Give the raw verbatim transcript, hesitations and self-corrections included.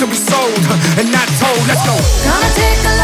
to be sold and not told. Let's go. Gonna take a